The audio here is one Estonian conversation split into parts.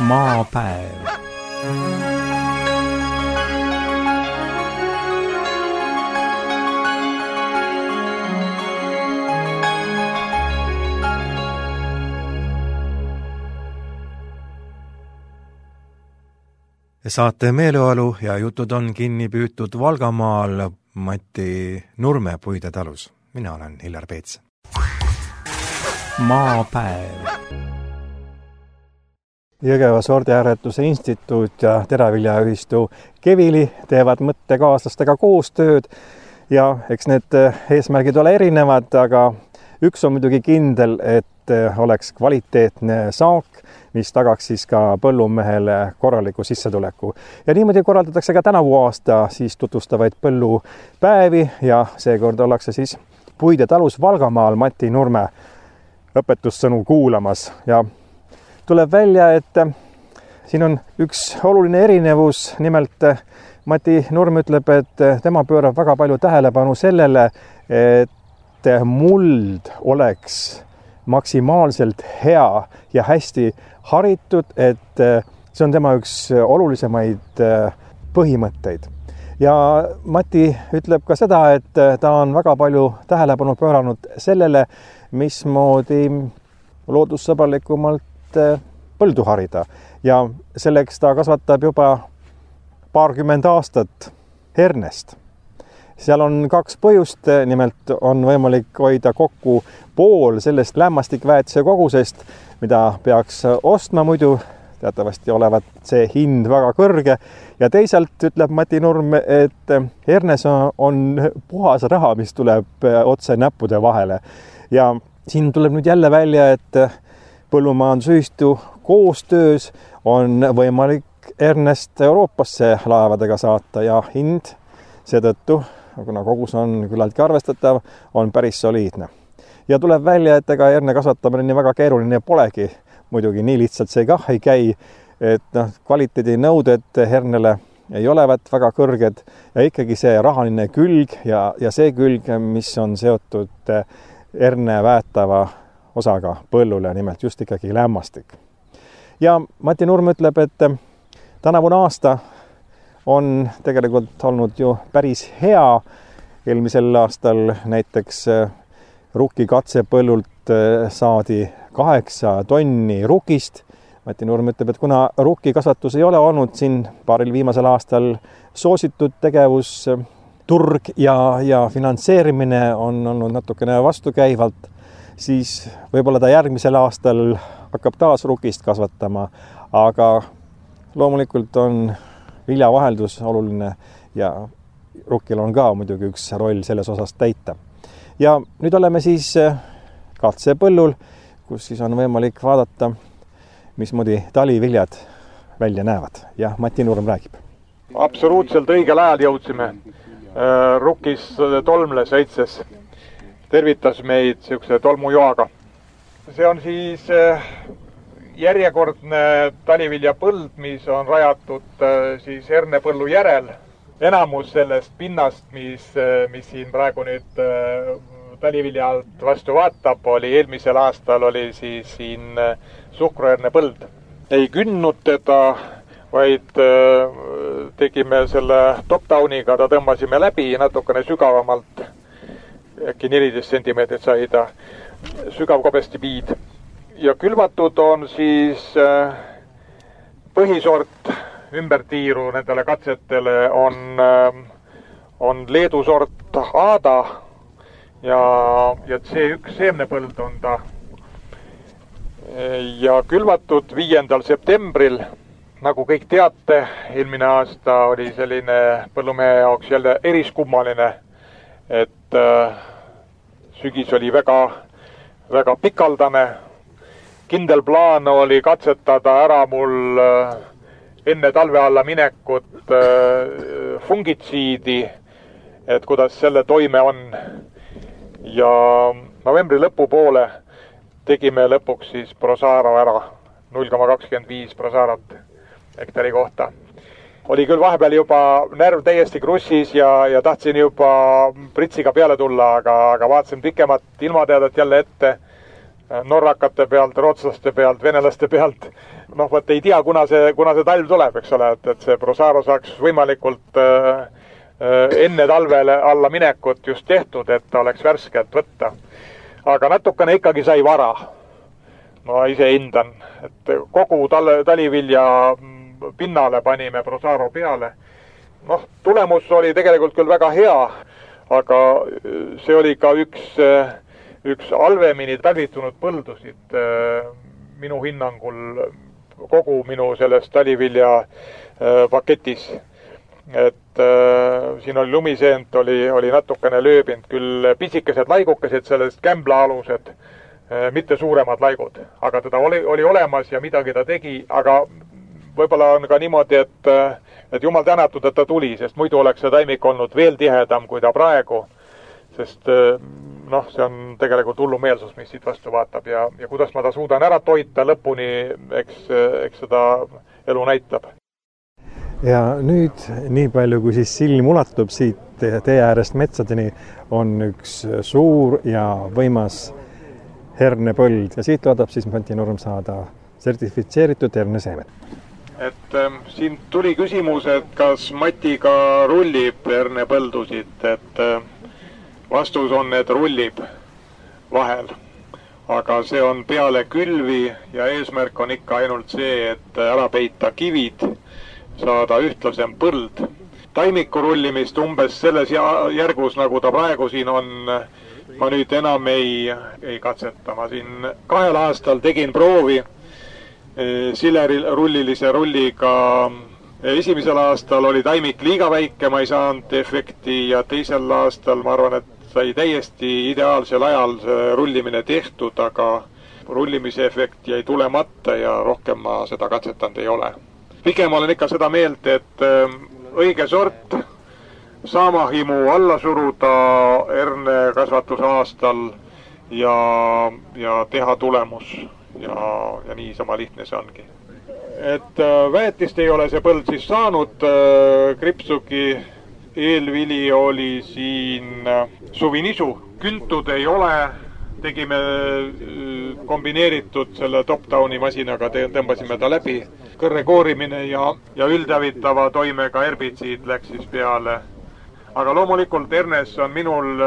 Maapäev. Saate meeleolu ja jutud on kinni püütud Valgamaal Mati Nurme Puide talus. Mina olen Hillar Peets. Maapäev. Jõgeva sordiaretuse instituut ja Teraviljaühistu Kevili teevad mõttekaaslastega koostööd ja eks need eesmärgid ole erinevad, aga üks on muidugi kindel, et oleks kvaliteetne saak, mis tagaks siis ka põllumehele korraliku sissetuleku. Ja niimoodi korraldatakse ka tänavu aasta siis tutvustavaid põllupäevi ja seekord ollakse siis Puide talus Valgamaal Mati Nurme õpetussõnu kuulamas. Ja tuleb välja, et siin on üks oluline erinevus, nimelt Mati Nurm ütleb, et tema pöörab väga palju tähelepanu sellele, et muld oleks maksimaalselt hea ja hästi haritud, et see on tema üks olulisemaid põhimõtteid. Ja Mati ütleb ka seda, et ta on väga palju tähelepanu pööranud sellele, mismoodi loodussõbralikumalt põldu harida. Ja selleks ta kasvatab juba paarkümmend aastat hernest. Seal on kaks põhjust, nimelt on võimalik hoida kokku pool sellest lämmastikväetise kogusest, mida peaks ostma muidu, teatavasti olevat see hind väga kõrge. Ja teisalt ütleb Mati Nurm, et hernes on puhas raha, mis tuleb otse näppude vahele. Ja siin tuleb nüüd jälle välja, et põllumajandusühistu koostöös on võimalik hernest Euroopasse laevadega saata ja hind seetõttu, kuna kogus on küllaltki arvestatav, on päris soliidne. Ja tuleb välja, et ega herne kasvatamine nii väga keeruline polegi. Muidugi nii lihtsalt see kah ei käi, et kvaliteedinõuded hernele ei olevat väga kõrged ja ikkagi see rahaline külg ja see külg, mis on seotud herne väetava osaga põllule, nimelt just ikkagi lämmastik. Ja Mati Nurm ütleb, et tänavune aasta on tegelikult olnud ju päris hea. Eelmisel aastal näiteks rukki katsepõllult saadi 8 tonni rukist. Mati Nurm ütleb, et kuna rukki kasvatus ei ole olnud siin paaril viimasel aastal soositud tegevus, turg ja finantseerimine on olnud natukene vastukäivalt, siis võib-olla ta järgmisel aastal hakkab taas rukist kasvatama, aga loomulikult on viljavaheldus oluline ja rukkil on ka muidugi üks roll selles osas täita. Ja nüüd oleme siis katsepõllul, kus siis on võimalik vaadata, mismoodi taliviljad välja näevad. Ja Mati Nurm räägib. Absoluutselt õigel ajal jõudsime. Rukkis tolmle sõitses. Tervitas meid siukse tolmujoaga. See on siis järjekordne taliviljapõld, mis on rajatud siis hernepõllu järel. Enamus sellest pinnast, mis siin praegu nüüd taliviljalt vastu vaatab, oli eelmisel aastal oli siis siin suhkruhernepõld. Ei künnnud teda, vaid tegime selle top-downiga, ta tõmbasime läbi natukene sügavamalt. Äkki 14 sentimeetrit sai ta sügav kobestipiid. Ja külvatud on siis põhisort ümbertiiru nendele katsetele on Leedu sort Aada ja C1 seemnepõld on ta. Ja külvatud 5. septembril, nagu kõik teate, eelmine aasta oli selline põllumehe jaoks jälle eriskummaline, et sügis oli väga, väga pikaldane. Kindel plaan oli katsetada ära mul enne talve alla minekut fungitsiidi, et kuidas selle toime on. Ja novembri lõpupoole tegime lõpuks siis Prosaro ära, 0,25 Prosarat hektari kohta. Oli küll vahepeal juba närv täiesti krussis ja tahtsin juba pritsiga peale tulla, aga vaatasin pikemat ilmateadet jälle ette, norrakate pealt, rootslaste pealt, venelaste pealt Võt ei tea, kuna see talv tuleb, eks ole, et see Prosaro saaks võimalikult enne talvele alla minekut just tehtud, et ta oleks värskelt võtta. Aga natukene ikkagi sai vara. Ma ise hindan, et kogu talivilja pinnale panime Prosaro peale. Tulemus oli tegelikult küll väga hea, aga see oli ka üks halvemini talvitunud põldusid minu hinnangul kogu minu selles talivilja paketis. Et siin oli lumiseent, oli natukene lööbinud, küll pisikesed laigukesed, sellest kämblaalused, mitte suuremad laigud. Aga teda oli olemas ja midagi ta tegi, aga võib-olla on ka niimoodi, et jumal tänatud, et ta tuli, sest muidu oleks see taimik olnud veel tihedam kui ta praegu. Sest see on tegelikult hullumeelsus, mis siit vastu vaatab ja kuidas ma ta suudan ära toita lõpuni, eks seda elu näitab. Ja nüüd, nii palju kui siis silm ulatub siit tee äärest metsadeni, on üks suur ja võimas hernepõld ja siit loodab siis Mati Nurm saada sertifitseeritud herneseemet. Et siin tuli küsimus, et kas Mati ka rullib hernepõldusid, et vastus on, et rullib vahel. Aga see on peale külvi ja eesmärk on ikka ainult see, et ära peita kivid, saada ühtlasem põld. Taimiku rullimist umbes selles järgus, nagu ta praegu siin on, ma nüüd enam ei katseta. Ma siin 2 aastal tegin proovi Silleri rullilise rulliga. Esimesel aastal oli taimik liiga väike, ma ei saanud efekti ja teisel aastal ma arvan, et sai täiesti ideaalsel ajal rullimine tehtud, aga rullimise efekt jäi tulemata ja rohkem ma seda katsetanud ei ole. Pigem olen ikka seda meelt, et õige sort saamahimu alla suruda herne kasvatuse aastal ja teha tulemus ja nii sama lihtne see ongi. Et väetist ei ole see põld siis saanud, kripsugi eelvili oli siin suvinisu, küntud ei ole, tegime kombineeritud selle top-downi masinaga, tõmbasime ta läbi. Kõrre koorimine ja üldavitava toimega herbitsiid läks siis peale. Aga loomulikult hernes on minul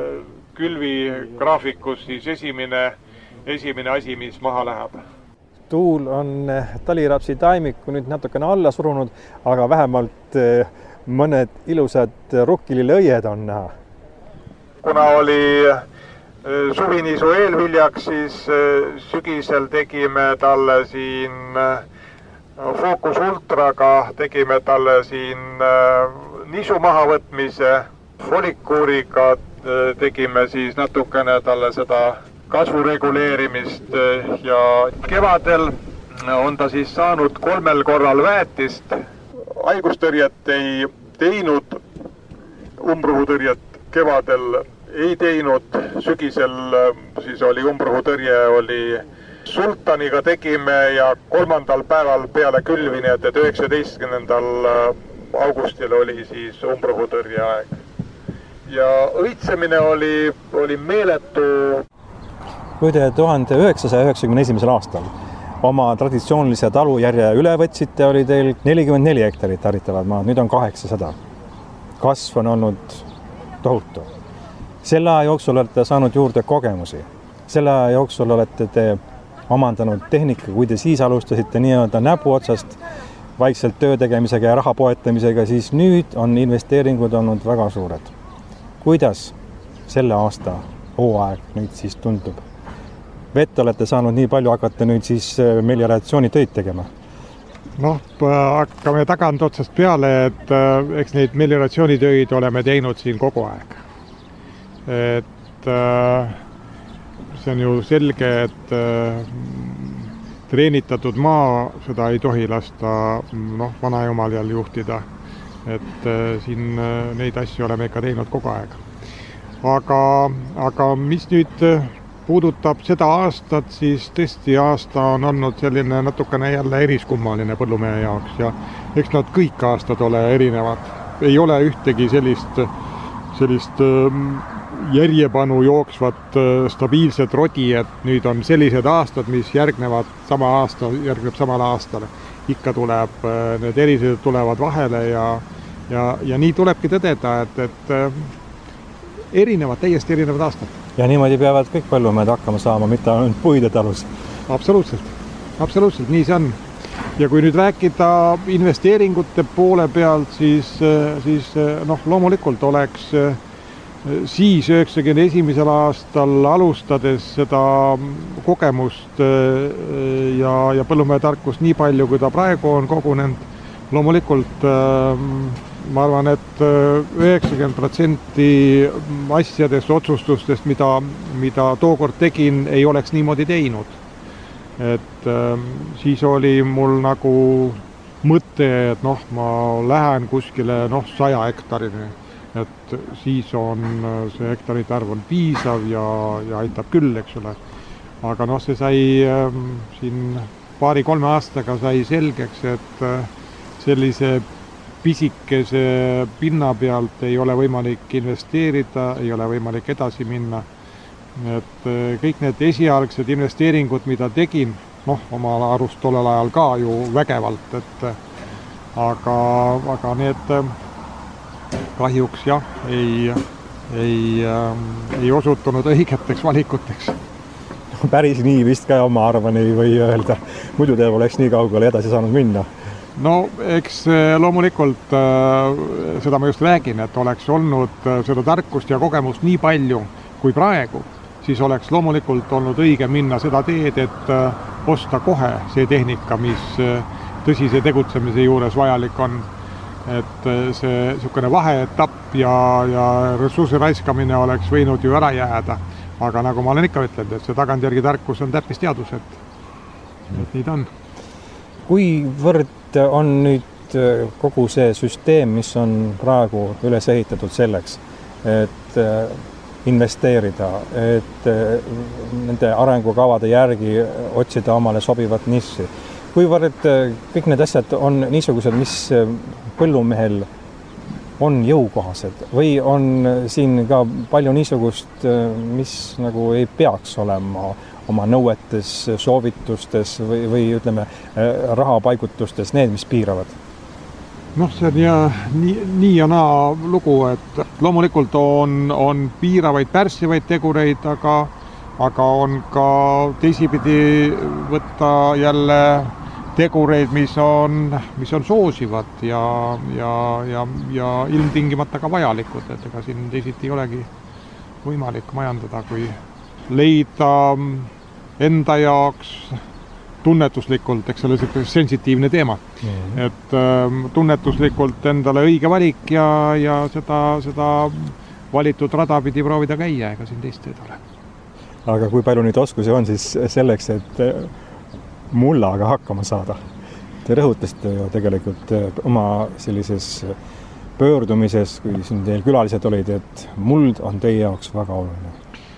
külvigraafikus siis esimene asi, mis maha läheb. Tuul on talirapsi taimiku nüüd natukene alla surunud, aga vähemalt mõned ilusad rukkililõied on näha. Kuna oli suvinisu eelviljaks, siis sügisel tegime talle siin Focus Ultraga, tegime talle siin nisu mahavõtmise, folikuuriga tegime siis natukene talle seda kasvu reguleerimist ja kevadel on ta siis saanud 3 korral väetist. Haigustõrjet ei teinud, umbrohutõrjet kevadel ei teinud, sügisel siis oli umbrohutõrje, oli Sultaniga tegime ja 3. päeval peale külvi, nii et 19. augustil oli siis umbrohutõrje aeg. Ja õitsemine oli meeletu. Kui te 1991. aastal oma traditsioonilise talujärje üle võtsite, oli teil 44 hektarit haritavad maad, nüüd on 800. Kasv on olnud tohutu. Selle aja jooksul olete saanud juurde kogemusi. Selle aja jooksul olete te omandanud tehnika, kui te siis alustasite nii-öelda näpu otsast vaikselt töö tegemisega ja raha poetamisega, siis nüüd on investeeringud olnud väga suured. Kuidas selle aasta hooaeg nüüd siis tundub? Vett olete saanud nii palju, hakata nüüd siis melioratsioonitöid tegema? Hakkame tagant otsast peale, et eks neid melioratsioonitöid oleme teinud siin kogu aeg. Et see on ju selge, et treenitatud maa, seda ei tohi lasta vanajumaljal juhtida. Et siin neid asju oleme ikka teinud kogu aeg. Aga mis nüüd puudutab seda aastat, siis tõesti aasta on olnud selline natukene jälle eriskummaline põllumehe jaoks ja eks nad kõik aastad ole erinevad. Ei ole ühtegi sellist järjepanu jooksvat stabiilset rodi, et nüüd on sellised aastad, mis järgneb samal aastale. Ikka tuleb, need erisused tulevad vahele ja nii tulebki tõdeda, et täiesti erinevad aastad. Ja niimoodi peavad kõik põllumehed hakkama saama, mitte ainult puide talus. Absoluutselt, nii see on. Ja kui nüüd rääkida investeeringute poole pealt, siis loomulikult oleks siis 91. aastal alustades seda kogemust ja põllumehetarkust nii palju, kui ta praegu on kogunenud. Loomulikult ma arvan, et 90% asjadest, otsustustest, mida tookord tegin, ei oleks niimoodi teinud. Et siis oli mul nagu mõte, et ma lähen kuskile 100 hektarini. Et siis on see hektarite arv on piisav ja aitab küll, eks ole. Aga see sai siin 2-3 aastaga sai selgeks, et sellise pisikese pinna pealt ei ole võimalik investeerida, ei ole võimalik edasi minna. Et kõik need esialgsed investeeringud, mida tegin, oma arust tollel ajal ka ju vägevalt, aga need kahjuks ei osutunud õigeteks valikuteks. Päris nii vist ka oma arvan ei või öelda. Muidu te oleks nii kaugele edasi saanud minna. Eks loomulikult seda ma just räägin, et oleks olnud seda tarkust ja kogemust nii palju kui praegu, siis oleks loomulikult olnud õige minna seda teed, et osta kohe see tehnika, mis tõsise tegutsemise juures vajalik on. Et see niisugune vaheetapp ja ressursi raiskamine oleks võinud ju ära jääda. Aga nagu ma olen ikka ütlenud, et see tagantjärgi tarkus on täppisteadus, et nii ta on. Kuivõrd on nüüd kogu see süsteem, mis on praegu üles ehitatud selleks, et investeerida, et nende arengukavade järgi otsida omale sobivat nissi. Kuivõrd kõik need asjad on niisugused, mis põllumehel on jõukohased või on siin ka palju niisugust, mis nagu ei peaks olema oma nõuetes, soovitustes või ütleme rahapaigutustes need, mis piiravad? See on nii ja naa lugu, et loomulikult on piiravaid pärssivaid tegureid, aga on ka teisipidi võtta jälle tegureid, mis on soosivad ja ilmtingimata ka vajalikud, et ega siin teisiti ei olegi võimalik majandada, kui leida enda jaoks tunnetuslikult, eks ole, sensitiivne teema. Et tunnetuslikult endale õige valik ja seda valitud rada pidi proovida käia, ega siin teist teed ole. Aga kui palju nüüd oskusi on siis selleks, et mullaga hakkama saada? Te rõhutasite ju tegelikult oma sellises pöördumises, kui siin teil külalised olid, et muld on teie jaoks väga oluline.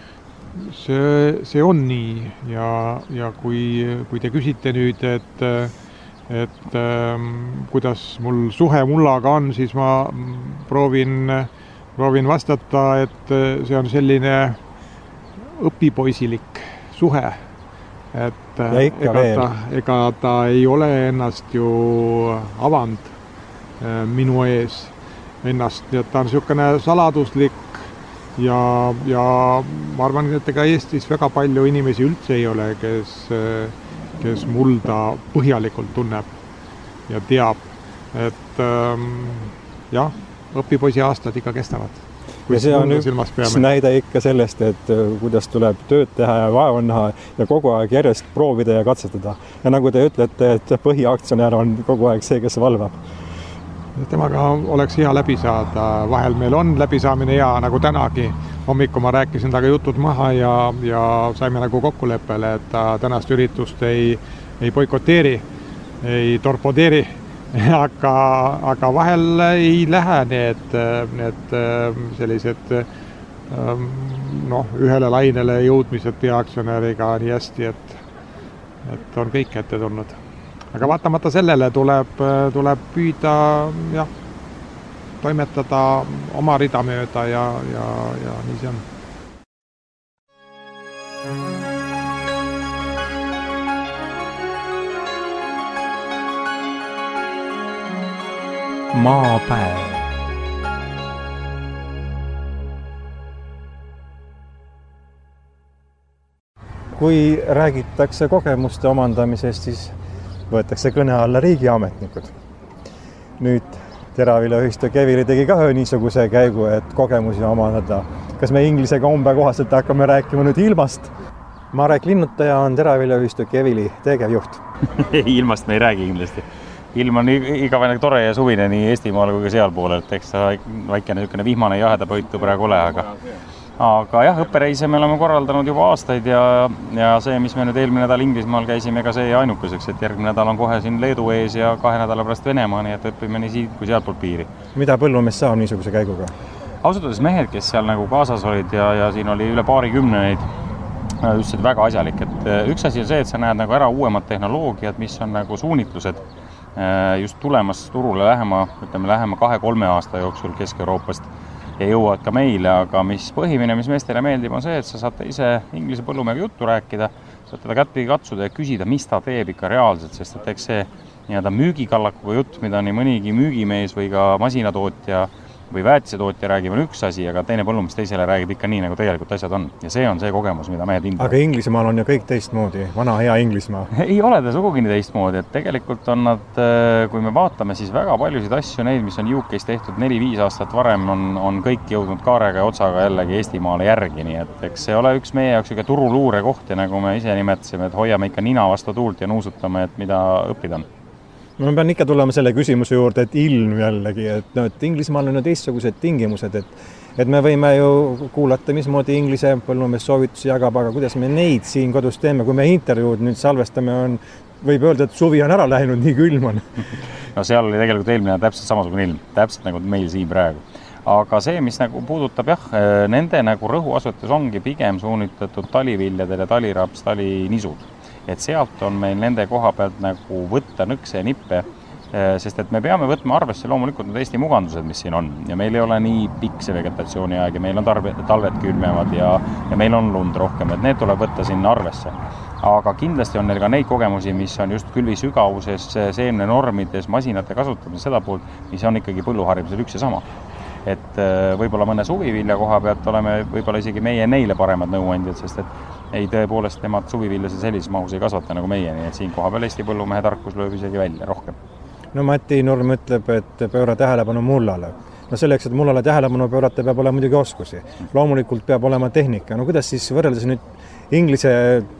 See on nii ja kui te küsite nüüd, et kuidas mul suhe mullaga on, siis ma proovin vastata, et see on selline õpipoisilik suhe, et ega ta ei ole ennast ju avanud minu ees ennast, nii et ta on niisugune saladuslik ja ma arvan, et ega Eestis väga palju inimesi üldse ei ole, kes mulda põhjalikult tunneb ja teab, et õpipoisi aastad ikka kestavad. Ja see on üks näide ikka sellest, et kuidas tuleb tööd teha ja vaeva näha ja kogu aeg järjest proovida ja katsetada. Ja nagu te ütlete, et põhiaktsionär on kogu aeg see, kes valvab. Temaga oleks hea läbi saada. Vahel meil on läbisaamine hea, nagu tänagi. Hommiku ma rääkisin taga jutud maha ja saime nagu kokkuleppele, et ta tänast üritust ei boikoteeri, ei torpedeeri. Aga vahel ei lähe need sellised ühele lainele jõudmised peaaktsionäriga nii hästi, et on kõik ette tulnud. Aga vaatamata sellele tuleb püüda toimetada oma rida mööda ja nii see on. Maapäev. Kui räägitakse kogemuste omandamisest, siis võetakse kõne alla riigiametnikud. Nüüd Teraviljaühistu Kevili tegi ka ühe niisuguse käigu, et kogemusi omandada. Kas me inglise kombe kohaselt hakkame rääkima nüüd ilmast? Marek Linnutaja on Teraviljaühistu Kevili tegevjuht. Ilmast me ei räägi kindlasti. Ilm on igavene tore ja suvine nii Eestimaal kui ka sealpool, et eks väikene vihmane jaheda pöitu praegu ole, aga jah, õppereise me oleme korraldanud juba aastaid ja see, mis me nüüd eelmine nädal Inglismaal käisime, ka see ainukeseks, et järgmine nädal on kohe siin Leedu ees ja 2 nädala pärast Venemaa, nii et õpime nii siit kui sealtpool piiri. Mida põllumees saab niisuguse käiguga? Ausalt mehed, kes seal nagu kaasas olid ja siin oli üle 20 neid, ütlesid väga asjalik, et üks asi on see, et sa näed nagu ära uuemad tehnoloogiad, mis on nagu suunitlused just tulemas turule lähema 2-3 aasta jooksul Kesk-Euroopast ja jõuavad ka meile, aga mis põhimine, mis meestele meeldib, on see, et sa saate ise inglise põllumehega juttu rääkida, saad teda kättpidi katsuda ja küsida, mis ta teeb ikka reaalselt, sest et eks see nii-öelda müügikallakuga jutt, mida nii mõnigi müügimees või ka masinatootja või väetisetootja räägib, on üks asi, aga teine põllumees teisele räägib ikka nii, nagu tegelikult asjad on. Ja see on see kogemus, mida mehed hindavad. Aga Inglismaal on ju kõik teistmoodi, vana hea Inglismaa. Ei ole ta sugugi nii teistmoodi, et tegelikult on nad, kui me vaatame, siis väga paljusid asju, neid, mis on UK's tehtud 4-5 aastat varem, on kõik jõudnud kaarega ja otsaga jällegi Eestimaale järgi, nii et eks see ole üks meie jaoks turuluure koht ja nagu me ise nimetasime, et hoiame ikka nina vastu tuult ja nuusutame, et mida õppida on. Ma pean ikka tulema selle küsimuse juurde, et ilm jällegi, et Inglismaal on ju teistsugused tingimused, et me võime ju kuulata, mismoodi Inglise põllumees soovitusi jagab, aga kuidas me neid siin kodus teeme, kui me intervjuud nüüd salvestame, võib öelda, et suvi on ära läinud, nii külm on. No seal oli tegelikult eelmine täpselt samasugune ilm, täpselt nagu meil siin praegu. Aga see, mis nagu puudutab nende nagu rõhuasutus ongi pigem suunitatud taliviljadele, taliraps, talinisud. Et sealt on meil nende koha pealt nagu võtta nõkse ja nippe, sest et me peame võtma arvesse loomulikult need Eesti mugandused, mis siin on. Ja meil ei ole nii pikk see vegetatsiooni aeg ja meil on talved külmevad ja meil on lund rohkem, et need tuleb võtta sinna arvesse. Aga kindlasti on neil ka neid kogemusi, mis on just külvi sügavuses, seemne normides, masinate kasutamises seda poolt, mis on ikkagi põlluharidusel üks ja sama. Et võib-olla mõne suvivilja koha pealt oleme võib-olla isegi meie neile paremad nõuandjad, sest et ei tõepoolest nemad suviviljasid sellises mahus ei kasvata nagu meie, nii et siin koha peal Eesti põllumehe tarkus lööb isegi välja rohkem. No Mati Nurm ütleb, et pööra tähelepanu mullale. No selleks, et mullale tähelepanu pöörata, peab olema muidugi oskusi. Loomulikult peab olema tehnika. No kuidas siis võrreldes nüüd Inglise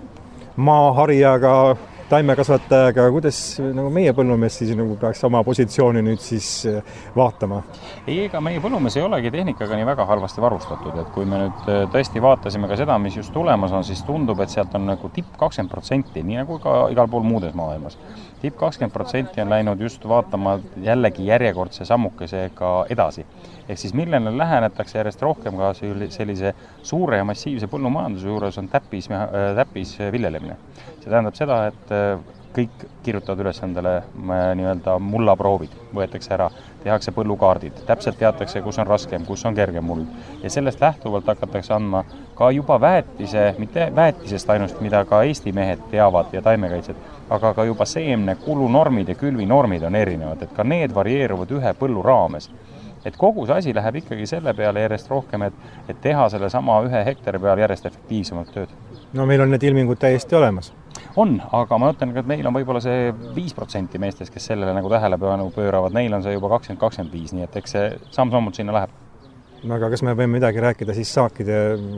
maaharijaga, taimekasvatajaga, kuidas nagu meie põllumees siis nagu peaks oma positsiooni nüüd siis vaatama? Ei, ega meie põllumees ei olegi tehnikaga nii väga halvasti varustatud, et kui me nüüd tõesti vaatasime ka seda, mis just tulemas on, siis tundub, et sealt on nagu tipp 20%, nii nagu ka igal pool muudes maailmas. Tipp 20% on läinud just vaatama jällegi järjekordse sammukesega edasi. Ehk siis millele lähenetakse järjest rohkem ka sellise suure ja massiivse põllumajanduse juures on täppis viljelemine. See tähendab seda, et kõik kirjutavad üles endale nii-öelda mullaproovid, võetakse ära, tehakse põllukaardid, täpselt teatakse, kus on raskem, kus on kergem muld. Ja sellest lähtuvalt hakatakse andma ka juba väetise, mitte väetisest ainult, mida ka Eesti mehed teavad ja taimekaitsed, aga ka juba seemne kulunormid ja külvinormid on erinevad, et ka need varieeruvad ühe põllu raames. Et kogu see asi läheb ikkagi selle peale järjest rohkem, et teha selle sama 1 hektari peal järjest efektiivsemalt tööd. No meil on need ilmingud täiesti olemas. On, aga ma ütlen, et meil on võib-olla see 5% meestest, kes sellele nagu tähelepanu pööravad, neil on see juba 20-25, nii et eks see samm-sammult sinna läheb. Aga kas me võime midagi rääkida siis saakide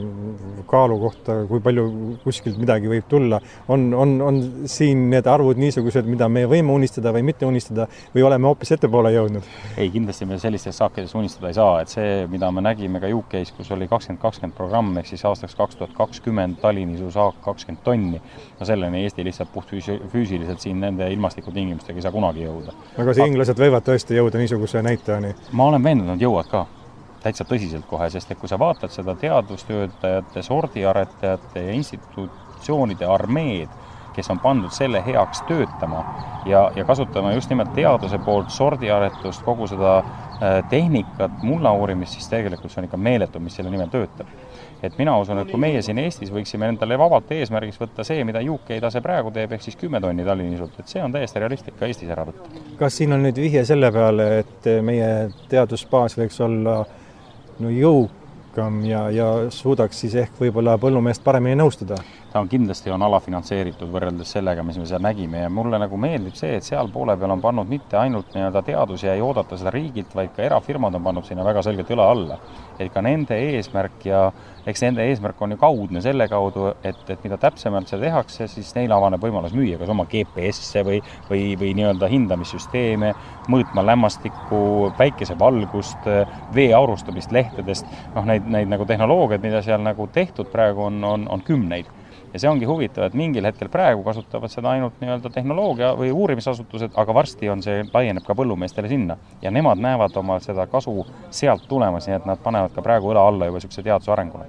kaalu kohta, kui palju kuskilt midagi võib tulla? On siin need arvud niisugused, mida me võime unistada või mitte unistada või oleme hoopis ettepoole jõudnud? Ei, kindlasti me sellistest saakidest unistada ei saa, et see, mida me nägime ka UK's, kus oli 2020 programm, ehk siis aastaks 2020 talinisu saak 20 tonni, no selleni Eesti lihtsalt puhtfüüsiliselt siin nende ilmastikutingimustega ei saa kunagi jõuda. Aga see inglased võivad tõesti jõuda niisuguse näitajani? Ma olen veendunud, jõuad ka. Täitsa tõsiselt kohe, sest et kui sa vaatad seda teadustöötajate, sordiaretajate ja institutsioonide armeed, kes on pandud selle heaks töötama ja kasutama just nimelt teaduse poolt sordiaretust, kogu seda tehnikat, mulla uurimist, siis tegelikult see on ikka meeletu, mis selle nimel töötab. Et mina usun, et kui meie siin Eestis võiksime endale vabalt eesmärgiks võtta see, mida UK tase praegu teeb, ehk siis 10 tonni Tallinnisult, et see on täiesti realistlik ka Eestis ära võtta. Kas siin on nüüd vihje selle peale, et meie teadusbaas võiks olla jõukam ja suudaks siis ehk võib-olla põllumeest paremini nõustada? Ta on kindlasti alafinantseeritud võrreldes sellega, mis me seal nägime ja mulle nagu meeldib see, et seal poole peal on pannud mitte ainult teadus ja ei oodata seda riigilt, vaid ka erafirmad on pannud sinna väga selgelt õla alla. Et ka nende eesmärk ja eks nende eesmärk on ju kaudne selle kaudu, et mida täpsemalt seda tehakse, siis neil avaneb võimalus müüa kas oma GPS-e või hindamissüsteeme, mõõtma lämmastikku, päikesevalgust, vee aurustamist lehtedest, neid nagu tehnoloogiad, mida seal nagu tehtud praegu on kümneid. Ja see ongi huvitav, et mingil hetkel praegu kasutavad seda ainult tehnoloogia või uurimisasutused, aga varsti on see laieneb ka põllumeestele sinna. Ja nemad näevad oma seda kasu sealt tulemas, nii et nad panevad ka praegu õla alla juba selline teaduse arengule.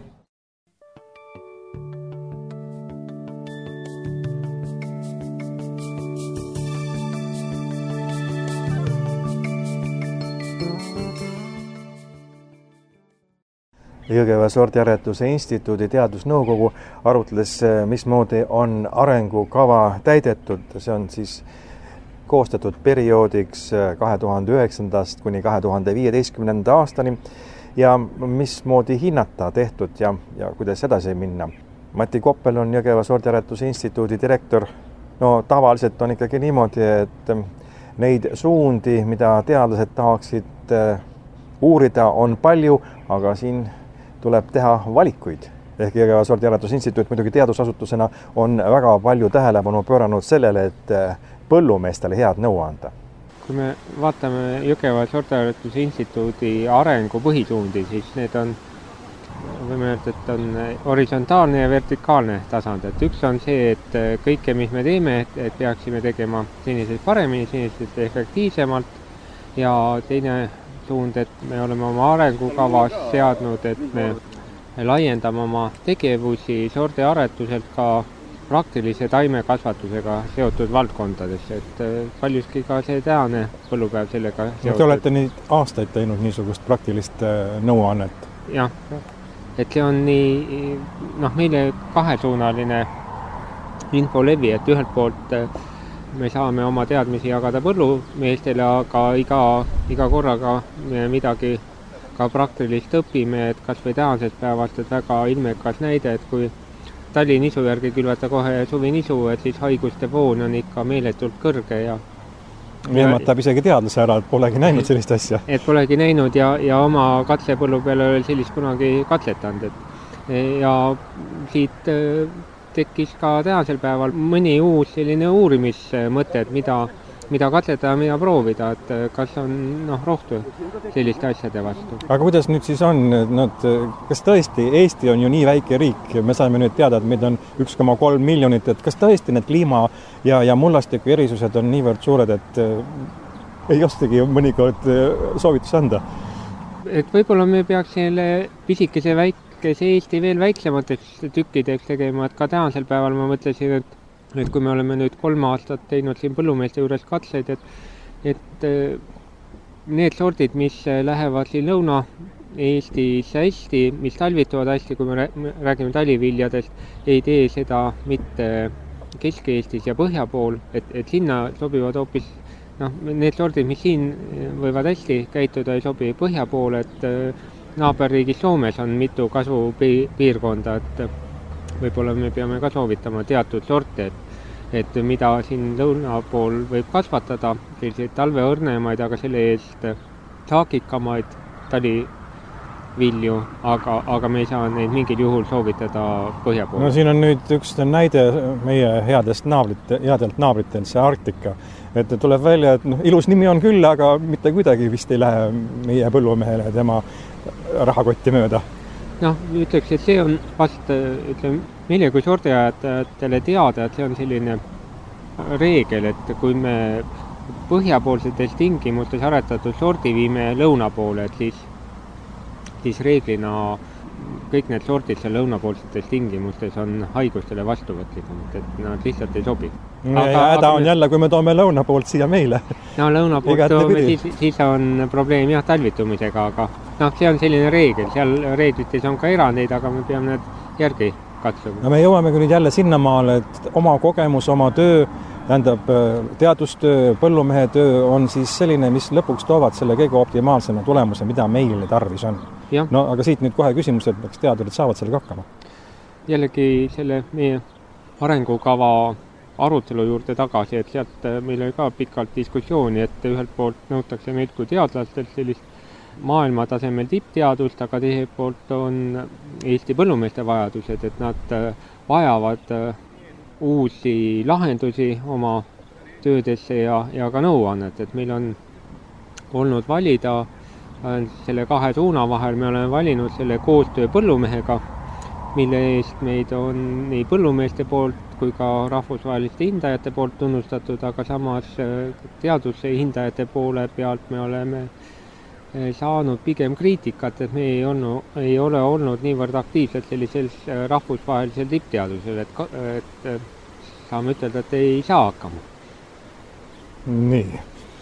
Jõgeva sordiaretuse instituudi teadusnõukogu arutles, mismoodi on arengukava täidetud. See on siis koostatud perioodiks 2009. kuni 2015. aastani ja mismoodi hinnata tehtud ja kuidas edasi minna. Mati Koppel on Jõgeva sordiaretuse instituudi direktor. Tavaliselt on ikkagi niimoodi, et neid suundi, mida teadlased tahaksid uurida, on palju, aga siin tuleb teha valikuid. Ehk Jõgeva sordiaretuse instituut muidugi teadusasutusena on väga palju tähelepanu pööranud sellele, et põllumeestele head nõu anda. Kui me vaatame Jõgeva sordiaretuse instituudi arengu põhisuundi, siis need on, võime öelda, et on horisontaalne ja vertikaalne tasand. Et üks on see, et kõike, mis me teeme, et peaksime tegema senisest paremini, senisest efektiivsemalt ja teine suund, et me oleme oma arengukavas seadnud, et me laiendame oma tegevusi sordiaretuselt ka praktilise taimekasvatusega seotud valdkondadesse, et paljuski ka see tänane põllupäev sellega seotud. Te olete nüüd aastaid teinud niisugust praktilist nõuannet? Jah, et see on nii, meile kahesuunaline infolevi, et ühelt poolt me saame oma teadmisi jagada põllumeestele, aga iga korraga me midagi ka praktilist õpime, et kas või tänasest päevast, et väga ilmekas näide, et kui talinisu järgi külvata kohe suvinisu, et siis haiguste foon on ikka meeletult kõrge ja Vihmatab isegi teadlase ära, et polegi näinud sellist asja. Et polegi näinud ja oma katsepõllu peale veel sellist kunagi katsetanud. Ja siit tekkis ka tänasel päeval mõni uus selline uurimismõte, et mida katsetada, mida proovida, et kas on rohtu selliste asjade vastu. Aga kuidas nüüd siis on? Kas tõesti, Eesti on ju nii väike riik, me saime nüüd teada, et meid on 1,3 miljonit, et kas tõesti need kliima ja mullastiku erisused on niivõrd suured, et ei ostagi mõnikord soovitus anda? Et võib-olla me peaks selle pisikese väikese Eesti veel väiksemateks tükkideks tegema, et ka tänasel päeval ma mõtlesin, et kui me oleme nüüd 3 aastat teinud siin põllumeeste juures katseid, et need sordid, mis lähevad siin Lõuna-Eestis hästi, mis talvituvad hästi, kui me räägime taliviljadest, ei tee seda mitte Kesk-Eestis ja põhja pool, et sinna sobivad hoopis need sordid, mis siin võivad hästi käituda, ei sobi põhja pool, et naaberriigis Soomes on mitu kasvupiirkonda, et võib-olla me peame ka soovitama teatud sorte, et mida siin lõuna pool võib kasvatada, selliseid talveõrnemaid, aga selle eest saagikamaid talivilju, aga me ei saa neid mingil juhul soovitada põhja pool. No siin on nüüd üks näide meie headelt naabritelt, see Arktika. Et tuleb välja, et ilus nimi on küll, aga mitte kuidagi vist ei lähe meie põllumehele tema rahakotti mööda. Ütleks, et see on vast, meile kui sordiajatele teada, et see on selline reegel, et kui me põhjapoolsetes tingimustes aretatud sordi viime lõuna poole, et siis reeglina kõik need sordid seal lõunapoolsetes tingimustes on haigustele vastuvõtlikumad, et nad lihtsalt ei sobi. Ja häda on jälle, kui me toome lõuna poolt siia meile. No lõuna poolt toome, siis on probleem jah talvitumisega, aga see on selline reegel, seal reeglites on ka erandeid, aga me peame need järgi katsuma. No me jõuame nüüd jälle sinnamaale, et oma kogemus, oma töö, tähendab teadustöö, põllumehe töö on siis selline, mis lõpuks toovad selle kõige optimaalsema tulemuse, mida meile tarvis on. Ja. No aga siit nüüd kohe küsimus, et kas teadurid saavad sellega hakkama? Jällegi selle meie arengukava arutelu juurde tagasi, et sealt meil oli ka pikalt diskussiooni, et ühelt poolt nõutakse meilt kui teadlastelt sellist maailmatasemel tippteadust, aga teiselt poolt on Eesti põllumeeste vajadused, et nad vajavad uusi lahendusi oma töödesse ja ka nõuannet, et meil on olnud valida selle kahe suuna vahel, me oleme valinud selle koostöö põllumehega, mille eest meid on nii põllumeeste poolt kui ka rahvusvaheliste hindajate poolt tunnustatud, aga samas teaduse hindajate poole pealt me oleme saanud pigem kriitikat, et me ei ole olnud niivõrd aktiivselt sellisel rahvusvahelisel tippteadusel, et saame ütelda, et ei saa hakkama. Nii.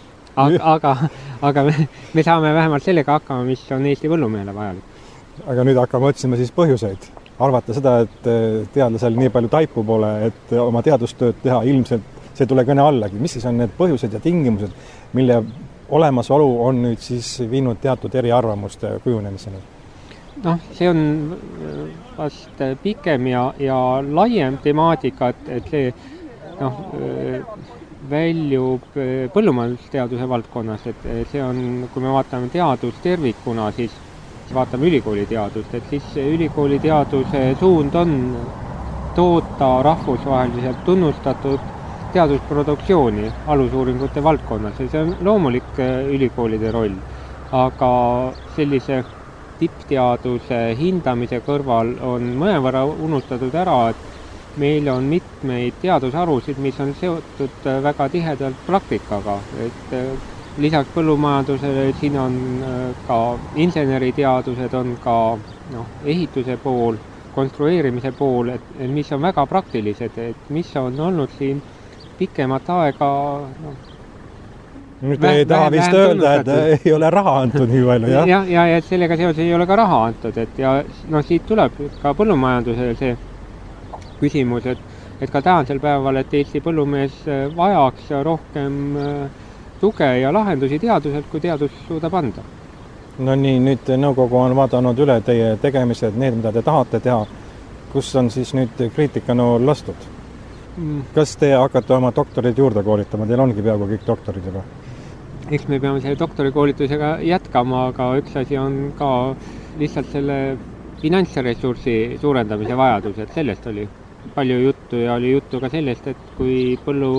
Aga me saame vähemalt sellega hakkama, mis on Eesti põllumehele vajalik. Aga nüüd hakkame otsima siis põhjuseid. Arvata seda, et teadlasel nii palju taipu pole, et oma teadustööd teha, ilmselt see tule kõne allagi. Mis siis on need põhjused ja tingimused, mille olemasolu on nüüd siis viinud teatud eriarvamuste kujunemiseni? See on vast pikem ja laiem temaatika, et see väljub põllumajandusteaduse valdkonnas, et see on, kui me vaatame teadust tervikuna, siis vaatame ülikooli teadust, et siis ülikooli teaduse suund on toota rahvusvaheliselt tunnustatud teadusproduktsiooni alusuuringute valdkonnas ja see on loomulik ülikoolide roll, aga sellise tippteaduse hindamise kõrval on mõnevõrra unustatud ära, et meil on mitmeid teadusharusid, mis on seotud väga tihedalt praktikaga, et lisaks põllumajandusele siin on ka inseneriteadused, on ka ehituse pool, konstrueerimise pool, et mis on väga praktilised, et mis on olnud siin pikemat aega nüüd ei taha vist öelda, et ei ole raha antud nii palju, jah? Ja et sellega seoses ei ole ka raha antud, et siit tuleb ka põllumajandusele see küsimus, et ka tänasel päeval, et Eesti põllumees vajaks rohkem tuge ja lahendusi teaduselt, kui teadus suudab anda. No nii, nüüd nõukogu on vaadanud üle teie tegemised, need, mida te tahate teha. Kus on siis nüüd kriitikanool lastud? Kas te hakkate oma doktorid juurde koolitama? Teil ongi peaaegu kõik doktorid juba? Eks me peame selle doktorikoolitusega jätkama, aga üks asi on ka lihtsalt selle finantsressursi suurendamise vajadus, et sellest oli palju juttu ja oli juttu ka sellest, et kui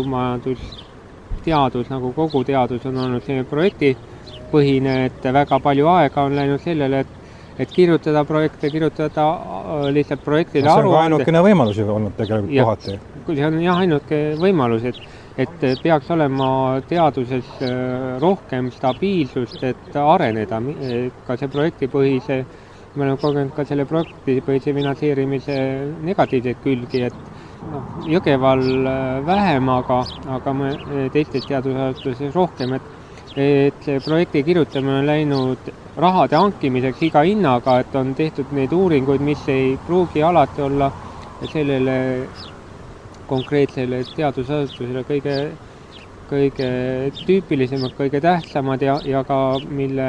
põllumajandusteadus, nagu kogu teadus on olnud selline projektipõhine, et väga palju aega on läinud sellele, et kirjutada projekte, kirjutada lihtsalt projektile aruande. See on ka ainukene võimalus ju olnud tegelikult kohati. See on ainuke võimalus, et peaks olema teaduses rohkem stabiilsust, et areneda ka see projektipõhise, me oleme kogenud ka selle projektipõhise finantseerimise negatiivseid külgi, et Jõgeval vähem, aga me teistes teadusasutuses rohkem, et see projekti kirjutamine on läinud rahade hankimiseks iga hinnaga, et on tehtud neid uuringuid, mis ei pruugi alati olla sellele konkreetsele teadusasutusele kõige tüüpilisemad, kõige tähtsamad ja ka mille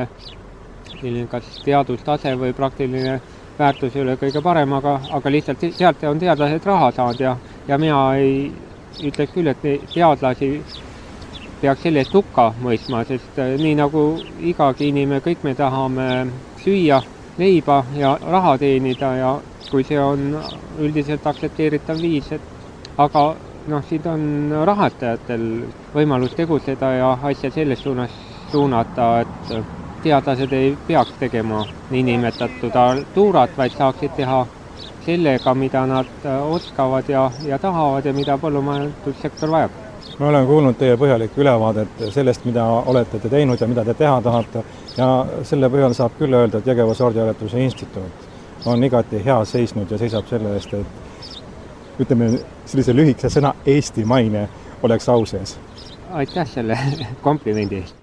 kas teadustase või praktiline väärtus ei ole kõige parem, aga lihtsalt sealt on teadlased raha saanud ja mina ei ütleks küll, et teadlasi peaks selle eest hukka mõistma, sest nii nagu igagi inimene, kõik me tahame süüa, leiba ja raha teenida ja kui see on üldiselt aktsepteeritav viis, aga siin on rahastajatel võimalus tegutseda ja asja selles suunas suunata, et teadlased ei peaks tegema niinimetatud tuurat, vaid saaksid teha sellega, mida nad oskavad ja tahavad ja mida põllumajandussektor vajab. Me oleme kuulnud teie põhjalikku ülevaadet sellest, mida olete te teinud ja mida te teha tahate ja selle põhjal saab küll öelda, et Jõgeva sordiaretuse instituut on igati hea seisnud ja seisab selle eest, et ütleme, sellise lühikese sõna eestimaine oleks au sees. Aitäh selle komplimendi eest!